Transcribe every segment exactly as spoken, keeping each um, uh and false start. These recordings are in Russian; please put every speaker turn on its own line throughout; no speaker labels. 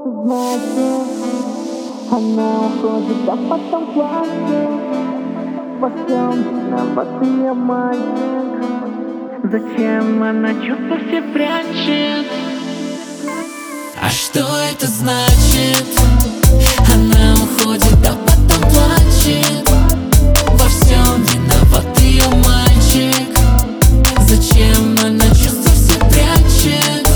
это значит? Она уходит, а потом плачет. Во всем виноват ее мальчик. Зачем она чувства все прячет?
А что это значит? Она уходит, а потом плачет. Во всем виноват ее мальчик. Зачем она чувства все прячет?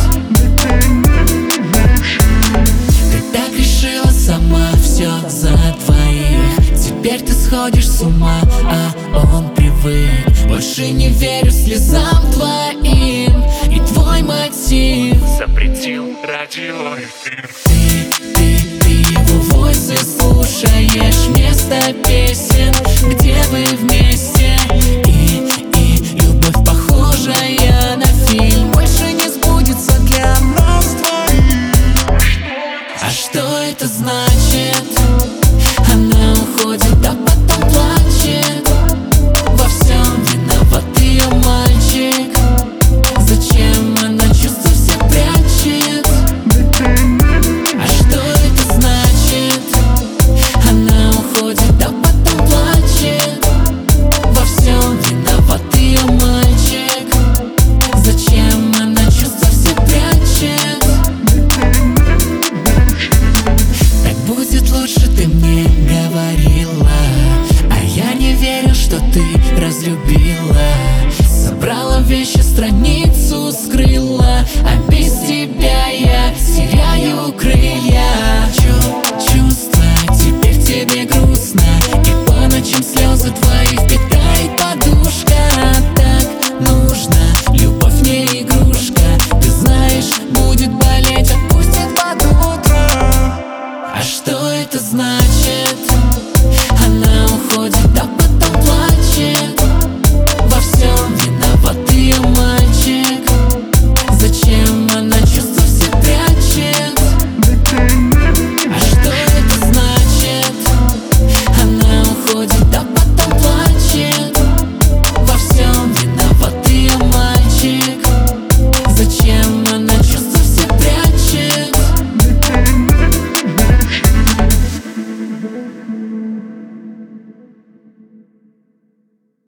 Ты так решила сама, все за двоих. Теперь ты сходишь с ума, а он привык. Больше не верю слезам твоим. И твой мотив
запретил радиоэфир.
Ты, ты, ты его войсы слушаешь вместо песен, где вы вместе. И, и любовь похожая на фильм больше не сбудется для нас двоих. А что это значит?